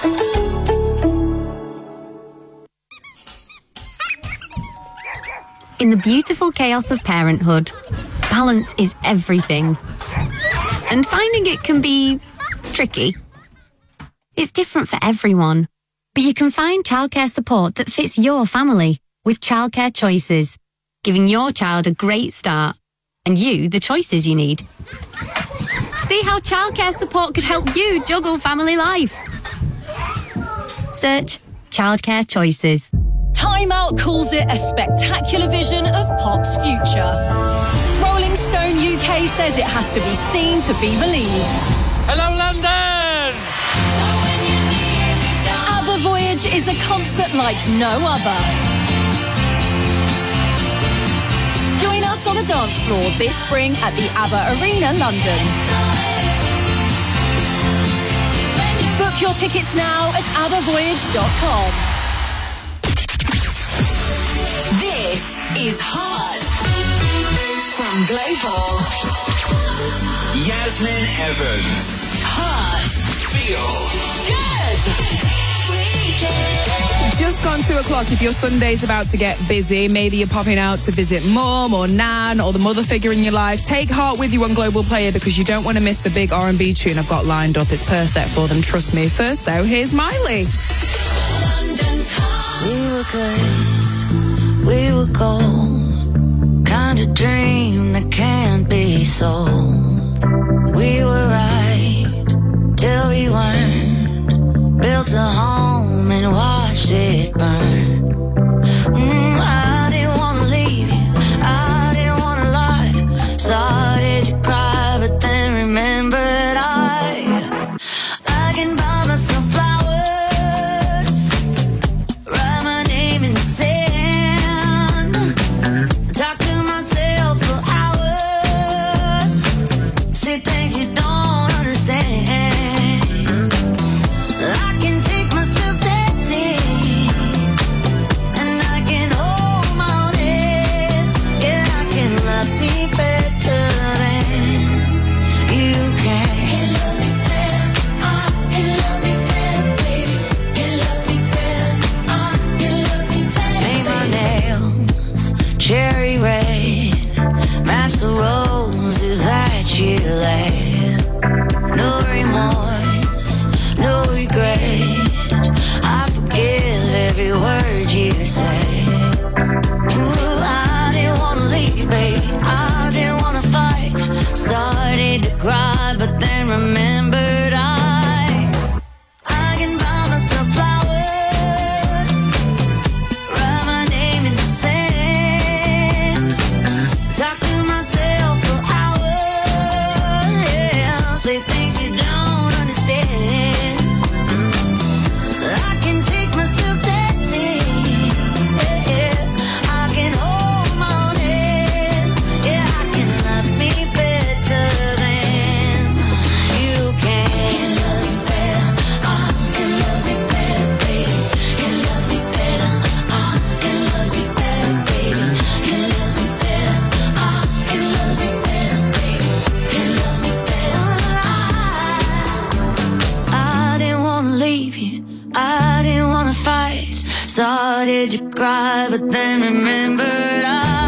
In the beautiful chaos of parenthood, balance is everything. And finding it can be tricky. It's different for everyone, but you can find childcare support that fits your family with Childcare Choices, giving your child a great start and you the choices you need. See how childcare support could help you juggle family life. Search Childcare Choices. Time Out calls it a spectacular vision of pop's future. Rolling Stone UK says it has to be seen to be believed. Hello, London! ABBA Voyage is a concert like no other. Join us on the dance floor this spring at the ABBA Arena, London. Book your tickets now at abbavoyage.com. This is Hot from Global. Yasmin Evans. Hot. Feel Good. Just gone 2 o'clock. If your Sunday's about to get busy, maybe you're popping out to visit mum or nan or the mother figure in your life, take Heart with you on Global Player because you don't want to miss the big R&B tune I've got lined up. It's perfect for them, trust me. First though, here's Miley. We were good, we were gold, kind of dream that can't be sold. We were right till we weren't, built a home and watched it burn. I didn't want to leave you, I didn't want to lie. Started to cry, but then remembered I can buy myself flowers, write my name in the sand, talk to myself for hours, say things you don't understand. I can take myself dancing you lay. No remorse, no regret. I forgive every word you say. Ooh, I didn't wanna leave, babe. I didn't wanna fight. Started to cry, but then remembered I can buy myself flowers, write my name in the sand, talk to myself for hours, yeah, say things you don't understand. I can take myself dancing, yeah, I can hold my own hand, yeah, I can love me better than you can. Can love me better, I can love me better, baby. Can love me better, I can love me better, baby. Can love me better, I can love me better, baby. Can love me better, I didn't wanna leave you, I didn't wanna fight. Started to cry, but then remembered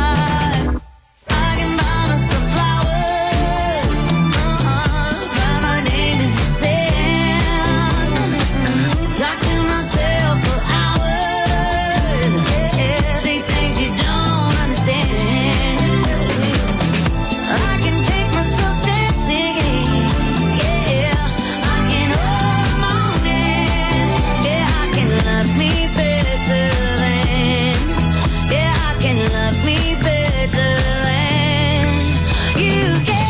I can buy myself flowers, write my name in the sand, talk to myself for hours, yeah, say things you don't understand. I can take myself dancing, yeah, I can hold my own hand, yeah, I can love me better than, yeah, I can love me better than you can.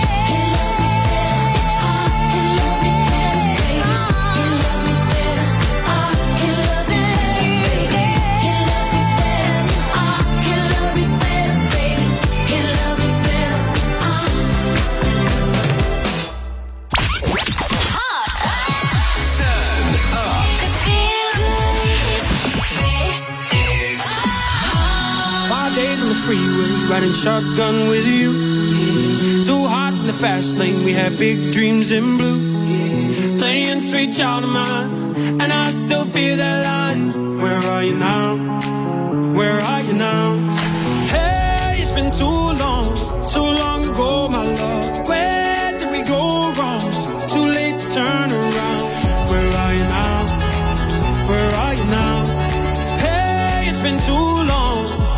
Five days on the freeway, riding shotgun with you. Two hearts in the fast lane, we had big dreams in blue. Playing sweet child of mine, and I still feel that line. Where are you now? Where are you now? Hey, it's been too long ago, my love. Where did we go wrong? Too late to turn around. Where are you now? Where are you now? Hey, it's been too long.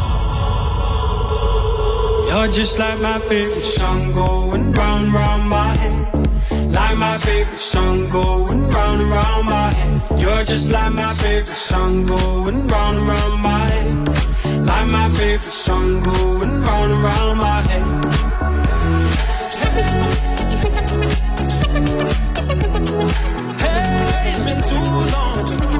You're just like my favorite song going round, round my head. Like my favorite song going round and round my head. You're just like my favorite song going round and round my head. Like my favorite song going round and round my head. Hey, it's been too long.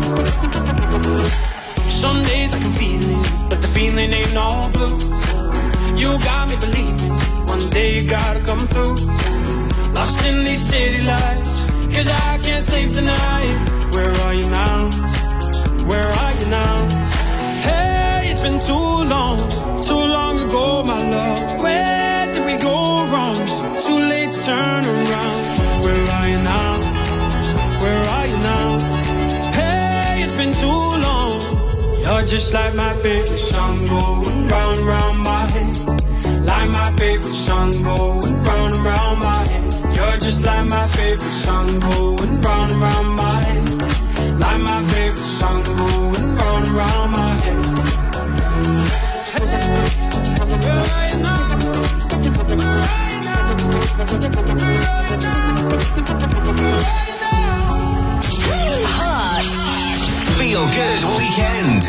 Some days I can feel it, but the feeling ain't all blue. You got me believing one day you gotta come through. Lost in these city lights, 'cause I can't sleep tonight. Where are you now? Where are you now? Hey, it's been too long ago, my love. Where did we go wrong? Too late to turn around. Where are you now? Where are you now? Hey, it's been too long. You're just like my favorite song going round and round my head. Like my favorite song going round and round my head. You're just like my favorite song going round and round my head. Like my favorite song going round and round my head. Feel Good Weekend.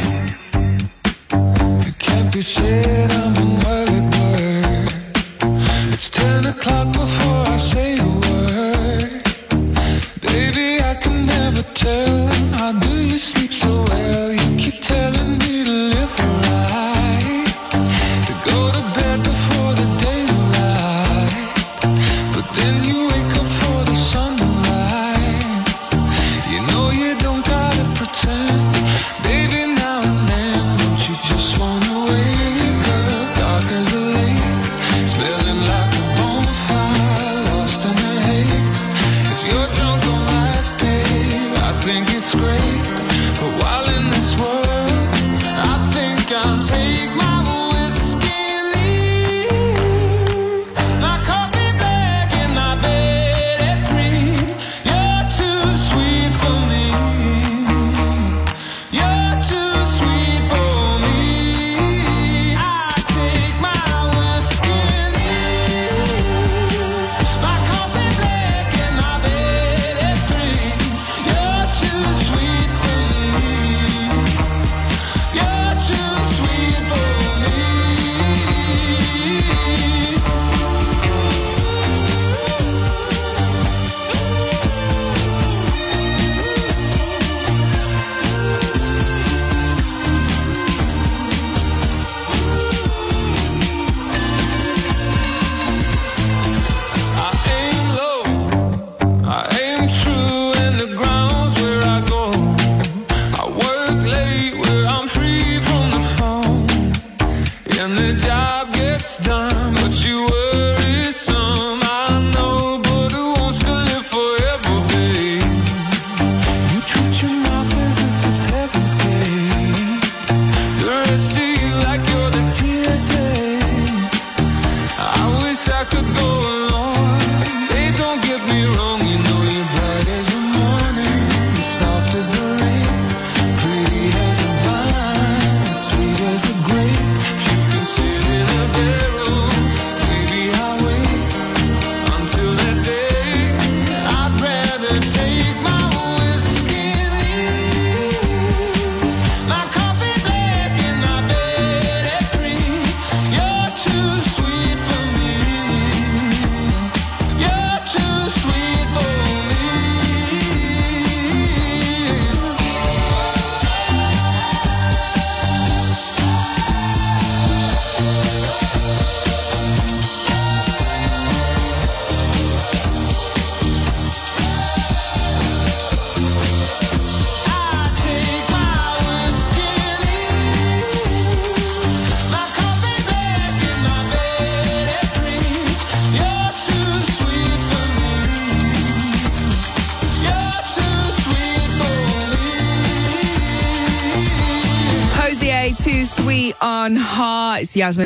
It can't be said I'm an early bird. It's 10 o'clock before I say a word. Baby, I can never tell. How do you sleep so well? You keep telling me to live right, to go to bed before the daylight. But then you wake up for the sunrise. You know you don't gotta pretend. Baby, now and then, don't you just wanna wake up dark as a lake, smelling like a bonfire, lost in the haze. If you're drunk on life, babe, I think it's great. But while in the Done, but you worry some, I know, but who wants to live forever, babe? You treat your mouth as if it's heaven's gate. The rest of you like you're the TSA. I wish I could go along. Babe, don't get me wrong, you know you're bright as the morning, soft as the rain, pretty as a vine, sweet as a grape. You can sit in a bed. Too Sweet on Heart. It's Yasmin